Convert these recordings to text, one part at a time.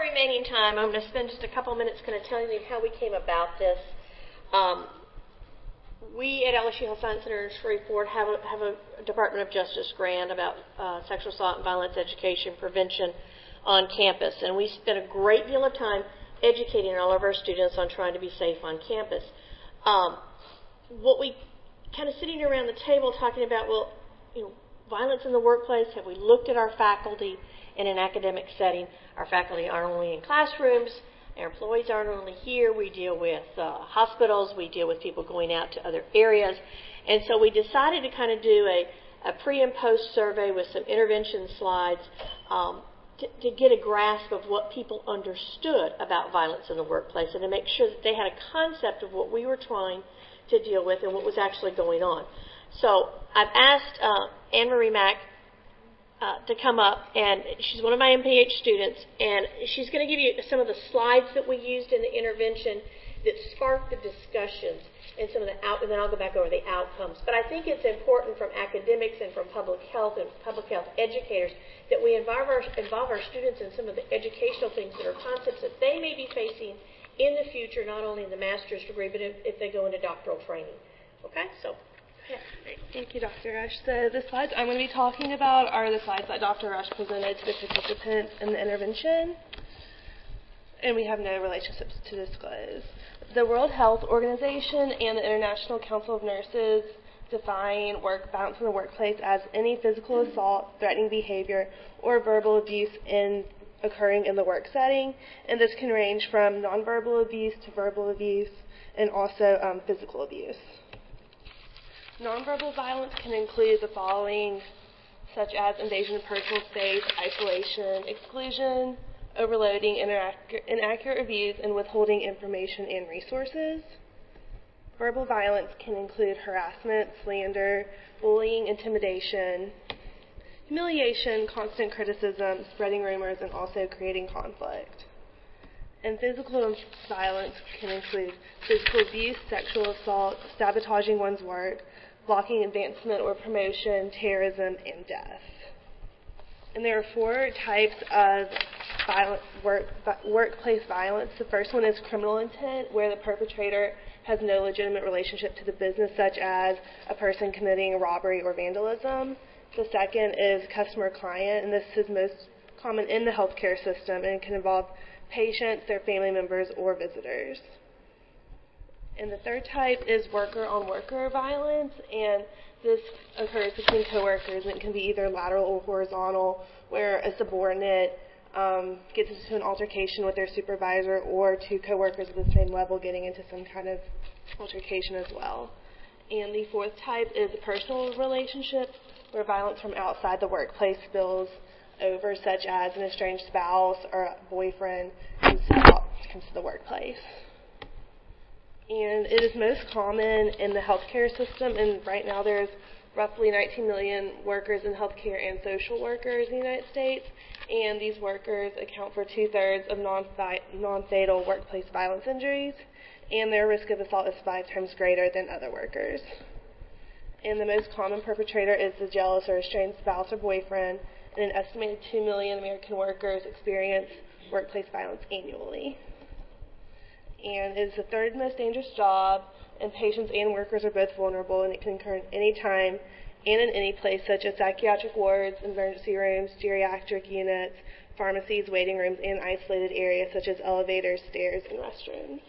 remaining time, I'm going to spend just a couple minutes kind of telling you how we came about this. We at LSU Health Science Center in Shreveport have a Department of Justice grant about sexual assault and violence education prevention on campus. And we spent a great deal of time educating all of our students on trying to be safe on campus. What we kind of sitting around the table talking about, well, violence in the workplace, have we looked at our faculty in an academic setting? Our faculty aren't only in classrooms, our employees aren't only here, we deal with hospitals, we deal with people going out to other areas. And so we decided to kind of do a pre and post survey with some intervention slides to get a grasp of what people understood about violence in the workplace and to make sure that they had a concept of what we were trying to deal with and what was actually going on. So I've asked Anne Marie Mack to come up, and she's one of my MPH students, and she's going to give you some of the slides that we used in the intervention that sparked the discussions and some of the and then I'll go back over the outcomes. But I think it's important from academics and from public health educators that we involve our students in some of the educational things that are concepts that they may be facing in the future, not only in the master's degree, but if they go into doctoral training. Okay, so. Yeah. Thank you, Dr. Rush. So the slides I'm going to be talking about are the slides that Dr. Rush presented to the participants in the intervention, and we have no relationships to disclose. The World Health Organization and the International Council of Nurses define violence in the workplace as any physical assault, threatening behavior, or verbal abuse occurring in the work setting, and this can range from nonverbal abuse to verbal abuse and also physical abuse. Nonverbal violence can include the following, such as invasion of personal space, isolation, exclusion, overloading, inaccurate reviews, and withholding information and resources. Verbal violence can include harassment, slander, bullying, intimidation, humiliation, constant criticism, spreading rumors, and also creating conflict. And physical violence can include physical abuse, sexual assault, sabotaging one's work, blocking advancement or promotion, terrorism, and death. And there are 4 types of workplace violence. The first one is criminal intent, where the perpetrator has no legitimate relationship to the business, such as a person committing a robbery or vandalism. The second is customer-client, and this is most common in the healthcare system, and it can involve patients, their family members, or visitors. And the third type is worker-on-worker violence, and this occurs between coworkers, and it can be either lateral or horizontal, where a subordinate gets into an altercation with their supervisor, or 2 coworkers at the same level getting into some kind of altercation as well. And the fourth type is a personal relationship, where violence from outside the workplace spills over, such as an estranged spouse or a boyfriend comes to the workplace. And it is most common in the healthcare system, and right now there's roughly 19 million workers in healthcare and social workers in the United States, and these workers account for 2/3 of non-fatal workplace violence injuries, and their risk of assault is 5 times greater than other workers. And the most common perpetrator is the jealous or estranged spouse or boyfriend, and an estimated 2 million American workers experience workplace violence annually. And it is the 3rd most dangerous job, and patients and workers are both vulnerable, and it can occur at any time and in any place, such as psychiatric wards, emergency rooms, geriatric units, pharmacies, waiting rooms, and isolated areas such as elevators, stairs, and restrooms.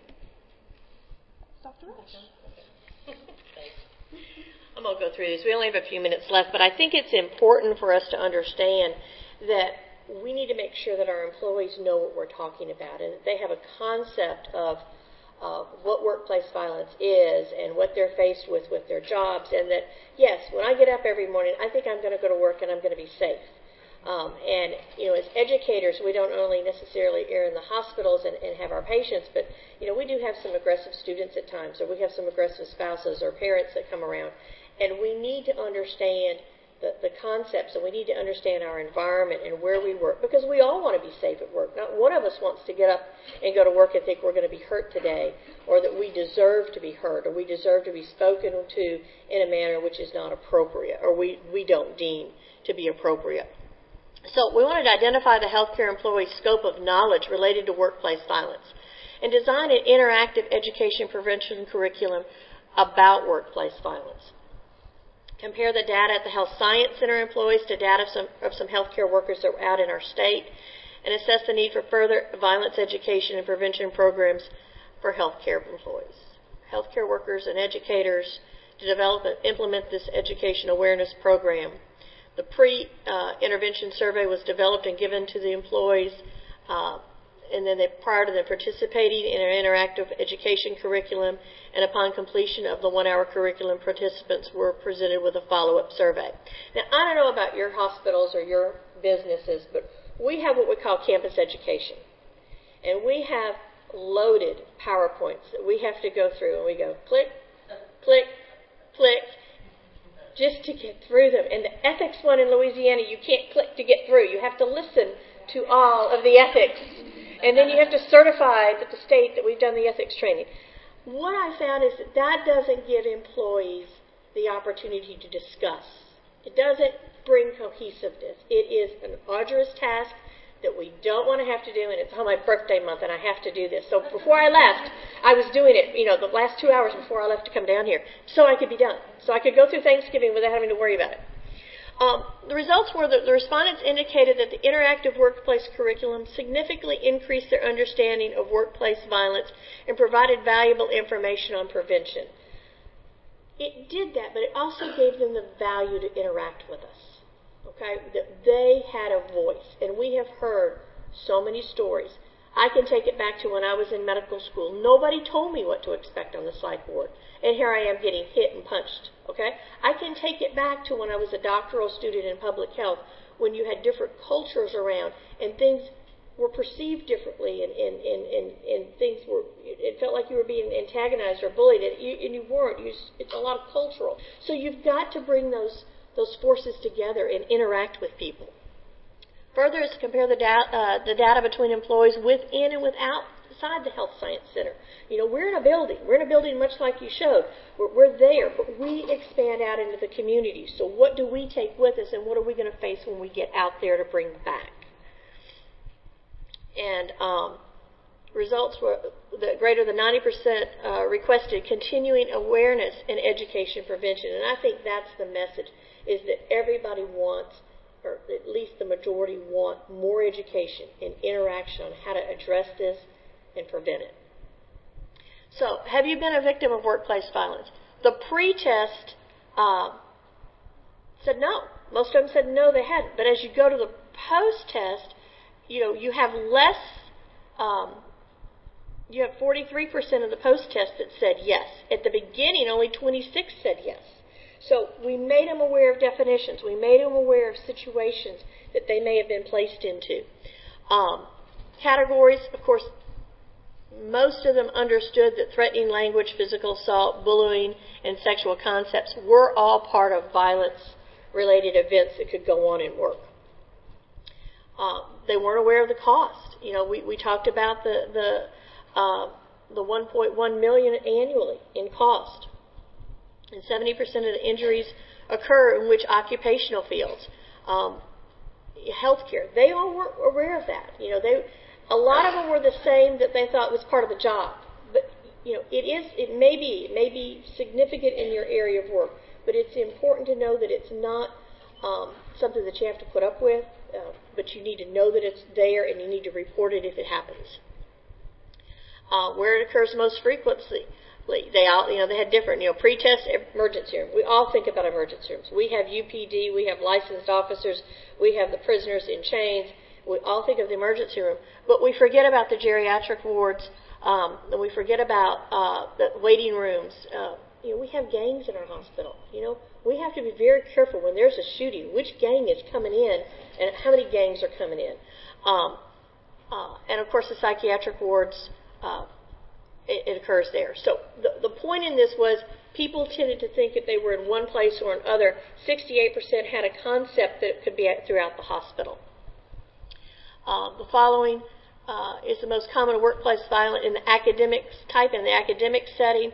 Dr. Rush. I'm going to go through these. We only have a few minutes left, but I think it's important for us to understand that we need to make sure that our employees know what we're talking about and that they have a concept of what workplace violence is and what they're faced with their jobs, and that, yes, when I get up every morning, I think I'm going to go to work and I'm going to be safe. As educators, we don't only necessarily err in the hospitals and have our patients, but, we do have some aggressive students at times, or we have some aggressive spouses or parents that come around, and we need to understand the concepts, and we need to understand our environment and where we work, because we all want to be safe at work. Not one of us wants to get up and go to work and think we're going to be hurt today, or that we deserve to be hurt, or we deserve to be spoken to in a manner which is not appropriate, or we don't deem to be appropriate. So we wanted to identify the healthcare employee's scope of knowledge related to workplace violence and design an interactive education prevention curriculum about workplace violence. Compare the data at the Health Science Center employees to data of some healthcare workers that were out in our state, and assess the need for further violence education and prevention programs for healthcare employees. Healthcare workers and educators to develop and implement this education awareness program. The pre-intervention survey was developed and given to the employees, and then prior to them participating in an interactive education curriculum, and upon completion of the 1-hour curriculum, participants were presented with a follow-up survey. Now, I don't know about your hospitals or your businesses, but we have what we call campus education. And we have loaded PowerPoints that we have to go through, and we go click, click, click, just to get through them. And the ethics one in Louisiana, you can't click to get through. You have to listen to all of the ethics. And then you have to certify at the state that we've done the ethics training. What I found is that doesn't give employees the opportunity to discuss. It doesn't bring cohesiveness. It is an arduous task that we don't want to have to do, and it's on my birthday month, and I have to do this. So before I left, I was doing it, the last 2 hours before I left to come down here, so I could be done. So I could go through Thanksgiving without having to worry about it. The results were that the respondents indicated that the interactive workplace curriculum significantly increased their understanding of workplace violence and provided valuable information on prevention. It did that, but it also gave them the value to interact with us. Okay, that they had a voice, and we have heard so many stories. I can take it back to when I was in medical school. Nobody told me what to expect on the psych ward, and here I am getting hit and punched. Okay, I can take it back to when I was a doctoral student in public health, when you had different cultures around, and things were perceived differently, and things were. It felt like you were being antagonized or bullied, and you weren't. It's a lot of cultural. So you've got to bring those forces together and interact with people. Further is to compare the data between employees within and outside the Health Science Center. We're in a building. We're in a building much like you showed. We're there, but we expand out into the community. So what do we take with us, and what are we going to face when we get out there to bring back? And results were that greater than 90% requested continuing awareness in education prevention. And I think that's the message, is that everybody wants, or at least the majority want, more education and interaction on how to address this and prevent it. So, have you been a victim of workplace violence? The pre-test said no. Most of them said no, they hadn't. But as you go to the post-test, you have less, you have 43% of the post-test that said yes. At the beginning, only 26 said yes. So we made them aware of definitions. We made them aware of situations that they may have been placed into. Categories, of course, most of them understood that threatening language, physical assault, bullying, and sexual concepts were all part of violence-related events that could go on in work. They weren't aware of the cost. We talked about the $1.1 million annually in cost. And 70% of the injuries occur in which occupational fields, healthcare. They all were aware of that. A lot of them were the same that they thought was part of the job. But it may be significant in your area of work, but it's important to know that it's not something that you have to put up with. But you need to know that it's there, and you need to report it if it happens. Where it occurs most frequently. They had different, pre-test emergency room. We all think about emergency rooms. We have UPD, we have licensed officers, we have the prisoners in chains. We all think of the emergency room, but we forget about the geriatric wards, and we forget about the waiting rooms. We have gangs in our hospital. We have to be very careful when there's a shooting, which gang is coming in, and how many gangs are coming in. And of course, the psychiatric wards. It occurs there. So the point in this was people tended to think that they were in one place or another. 68% had a concept that it could be throughout the hospital. The following is the most common workplace violence in the academic type, in the academic setting.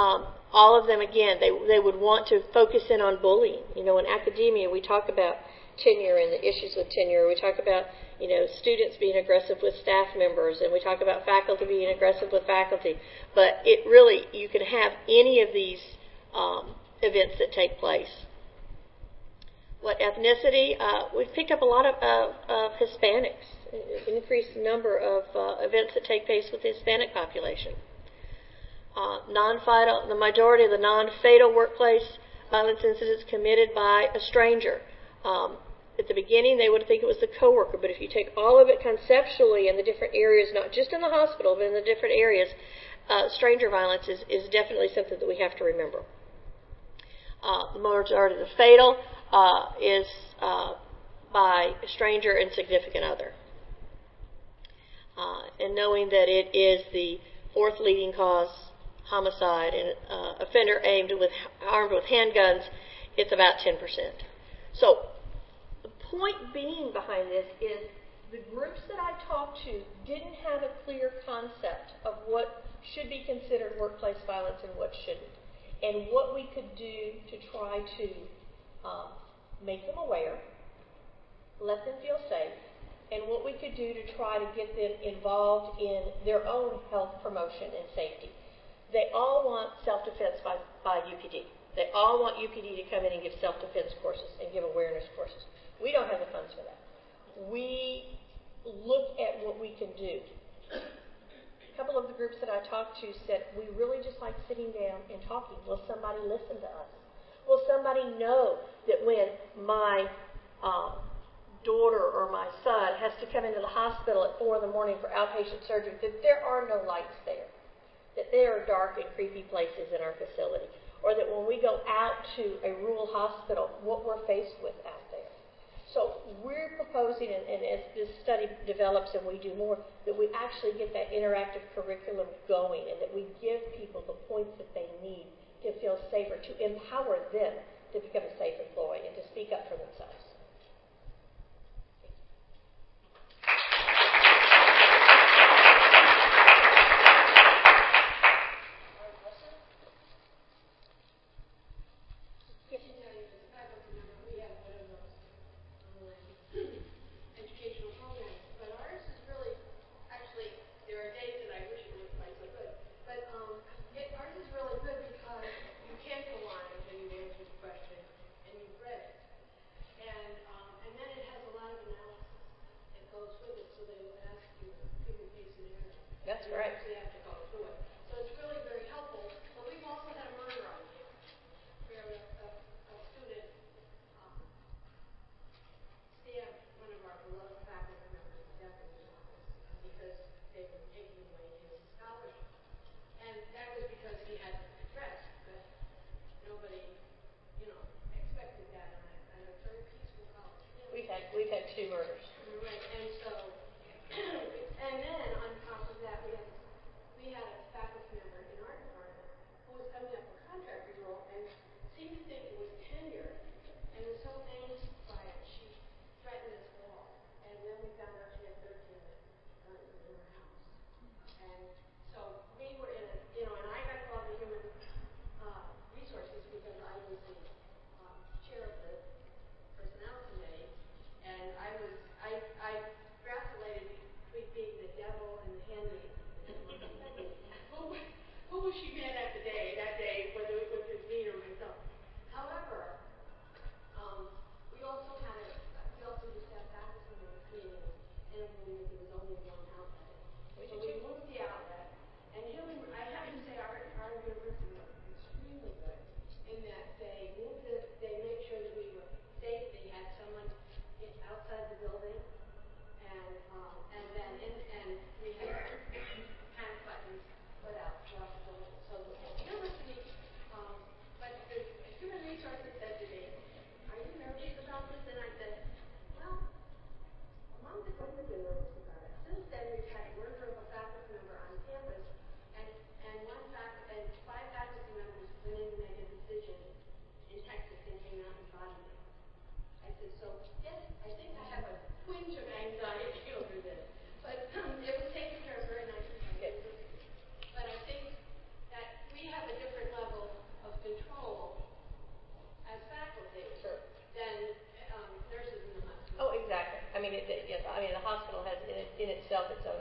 All of them, again, they would want to focus in on bullying. In academia, we talk about tenure and the issues with tenure. We talk about, students being aggressive with staff members, and we talk about faculty being aggressive with faculty. But it really, you can have any of these events that take place. What ethnicity? We've picked up a lot of Hispanics, an increased number of events that take place with the Hispanic population. Non-fatal, the majority of the non-fatal workplace violence incidents committed by a stranger. At the beginning, they would think it was the coworker, but if you take all of it conceptually in the different areas, not just in the hospital, but in the different areas, stranger violence is definitely something that we have to remember. The majority of the fatal is by a stranger and significant other. And knowing that it is the fourth leading cause, homicide, and offender armed with handguns, it's about 10%. So the point being behind this is the groups that I talked to didn't have a clear concept of what should be considered workplace violence and what shouldn't, and what we could do to try to make them aware, let them feel safe, and what we could do to try to get them involved in their own health promotion and safety. They all want self-defense by UPD. They all want UPD to come in and give self-defense courses and give awareness courses. We don't have the funds for that. We look at what we can do. A couple of the groups that I talked to said, we really just like sitting down and talking. Will somebody listen to us? Will somebody know that when my daughter or my son has to come into the hospital at 4 in the morning for outpatient surgery, that there are no lights there, that there are dark and creepy places in our facility, or that when we go out to a rural hospital, what we're faced with out there. So we're proposing, and as this study develops and we do more, that we actually get that interactive curriculum going, and that we give people the points that they need to feel safer, to empower them to become a safe employee and to speak up for themselves. That's right. You have to go through it. So it's really very helpful. But we've also had a murder on here. We have a student, Stan, one of our beloved faculty members, death in his office because they were taking away his scholarship. And that was because he had threats, but nobody, expected that on a very peaceful college. We've had 2 murders. Right, and so, and then on top of that, we had a faculty member in our department who was coming up for contract renewal and seemed to think it was tenure and was so anxious by it, she threatened us all. And then we found out she had 13 guns in her house. And so we were in and I got called to human resources because I was the chair of the personnel committee, and I vacillated between being the devil and the handmaid. Who was she mad at that day, whether it was me or myself? However, we also used to have faculty meetings in a room that there was only one outlet. So we moved the outlet, and I have to say our university was extremely good in that they made sure that we were safe. They had someone outside the building, and we had panic buttons put out throughout the building. So the university, but the human resources said to me, "Are you nervous about this?" And I said, "Well, a month ago we've been nervous about it. Since then we've had a murder of a faculty member on campus, and 5 faculty members went in to make a decision in Texas and came out and bodied me." I said, "So yes, I think I myself, it's